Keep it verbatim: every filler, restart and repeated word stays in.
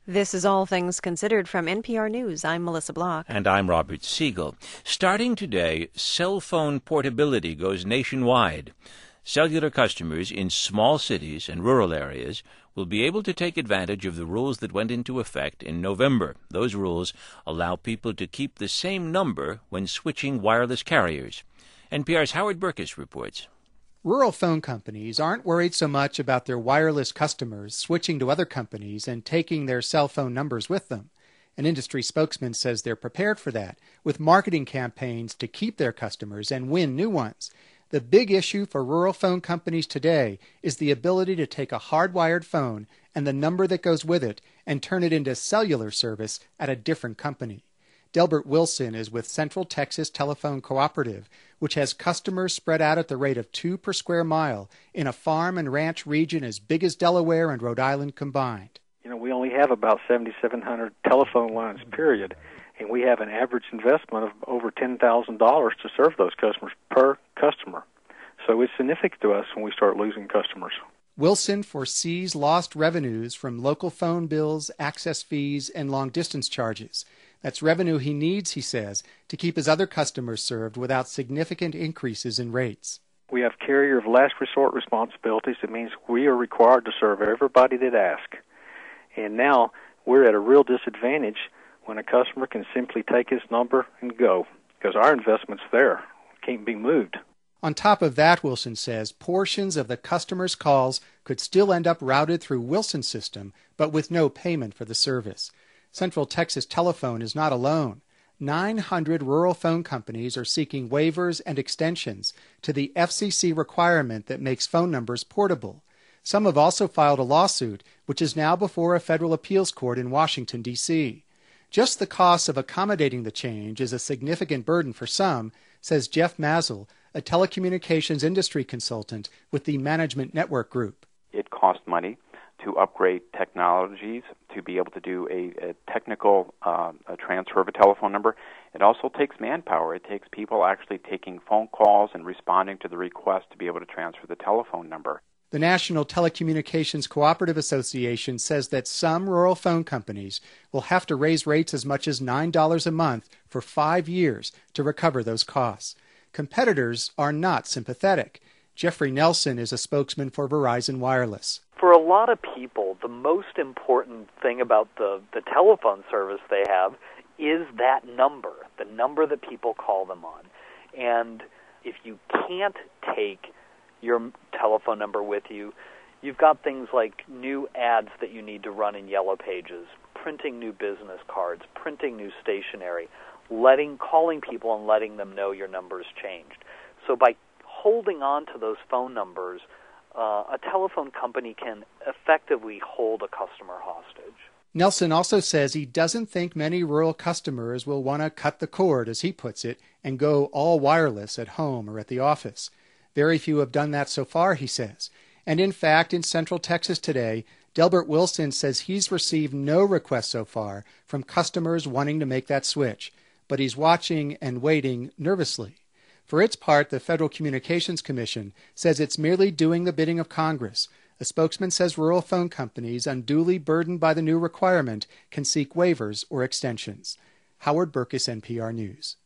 This is All Things Considered from N P R News. I'm Melissa Block. And I'm Robert Siegel. Starting today, cell phone portability goes nationwide. Cellular customers in small cities and rural areas will be able to take advantage of the rules that went into effect in November. Those rules allow people to keep the same number when switching wireless carriers. N P R's Howard Burkus reports. Rural phone companies aren't worried so much about their wireless customers switching to other companies and taking their cell phone numbers with them. An industry spokesman says they're prepared for that, with marketing campaigns to keep their customers and win new ones. The big issue for rural phone companies today is the ability to take a hardwired phone and the number that goes with it and turn it into cellular service at a different company. Delbert Wilson is with Central Texas Telephone Cooperative, which has customers spread out at the rate of two per square mile in a farm and ranch region as big as Delaware and Rhode Island combined. You know, we only have about seventy-seven hundred telephone lines, period, and we have an average investment of over ten thousand dollars to serve those customers per customer. So it's significant to us when we start losing customers. Wilson foresees lost revenues from local phone bills, access fees, and long-distance charges. That's revenue he needs, he says, to keep his other customers served without significant increases in rates. We have carrier of last resort responsibilities. It means we are required to serve everybody that asks. And now we're at a real disadvantage when a customer can simply take his number and go, because our investment's there. It can't be moved. On top of that, Wilson says, portions of the customer's calls could still end up routed through Wilson's system, but with no payment for the service. Central Texas Telephone is not alone. nine hundred rural phone companies are seeking waivers and extensions to the F C C requirement that makes phone numbers portable. Some have also filed a lawsuit, which is now before a federal appeals court in Washington, D C Just the cost of accommodating the change is a significant burden for some, says Jeff Mazel, a telecommunications industry consultant with the Management Network Group. It costs money to upgrade technologies, to be able to do a, a technical uh, a transfer of a telephone number. It also takes manpower. It takes people actually taking phone calls and responding to the request to be able to transfer the telephone number. The National Telecommunications Cooperative Association says that some rural phone companies will have to raise rates as much as nine dollars a month for five years to recover those costs. Competitors are not sympathetic. Jeffrey Nelson is a spokesman for Verizon Wireless. For a lot of people, the most important thing about the, the telephone service they have is that number, the number that people call them on. And if you can't take your telephone number with you, you've got things like new ads that you need to run in Yellow Pages, printing new business cards, printing new stationery, letting calling people and letting them know your number's changed. So by holding on to those phone numbers, uh, a telephone company can effectively hold a customer hostage. Nelson also says he doesn't think many rural customers will want to cut the cord, as he puts it, and go all wireless at home or at the office. Very few have done that so far, he says. And in fact, in Central Texas today, Delbert Wilson says he's received no requests so far from customers wanting to make that switch, but he's watching and waiting nervously. For its part, the Federal Communications Commission says it's merely doing the bidding of Congress. A spokesman says rural phone companies unduly burdened by the new requirement can seek waivers or extensions. Howard Burkus, N P R News.